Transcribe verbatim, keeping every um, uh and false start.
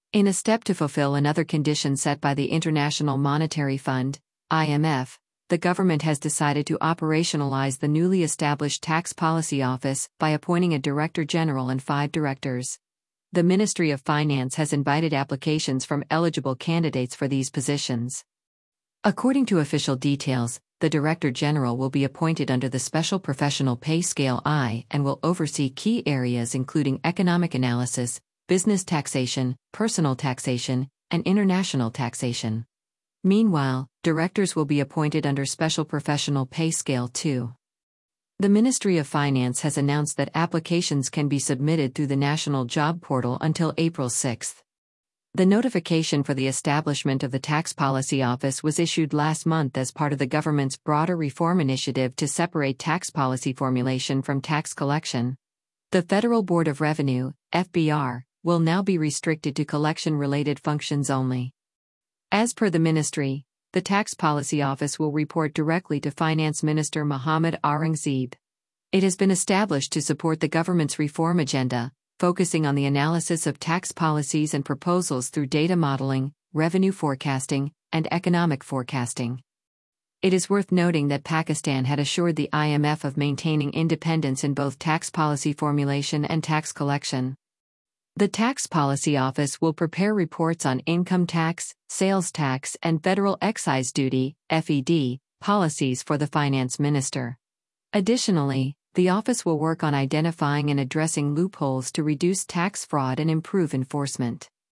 In a step to fulfill another condition set by the International Monetary Fund, I M F, the government has decided to operationalize the newly established Tax Policy Office by appointing a Director General and five directors. The Ministry of Finance has invited applications from eligible candidates for these positions. According to official details, the Director General will be appointed under the Special Professional Pay Scale I and will oversee key areas including economic analysis, business taxation, personal taxation, and international taxation. Meanwhile, directors will be appointed under Special Professional Pay Scale two. The Ministry of Finance has announced that applications can be submitted through the National Job Portal until April sixth. The notification for the establishment of the Tax Policy Office was issued last month as part of the government's broader reform initiative to separate tax policy formulation from tax collection. The Federal Board of Revenue, F B R, will now be restricted to collection-related functions only. As per the ministry, the Tax Policy Office will report directly to Finance Minister Mohammad Aurangzeb. It has been established to support the government's reform agenda, focusing on the analysis of tax policies and proposals through data modeling, revenue forecasting, and economic forecasting. It is worth noting that Pakistan had assured the I M F of maintaining independence in both tax policy formulation and tax collection. The Tax Policy Office will prepare reports on income tax, sales tax, and federal excise duty (F E D) policies for the finance minister. Additionally, the office will work on identifying and addressing loopholes to reduce tax fraud and improve enforcement.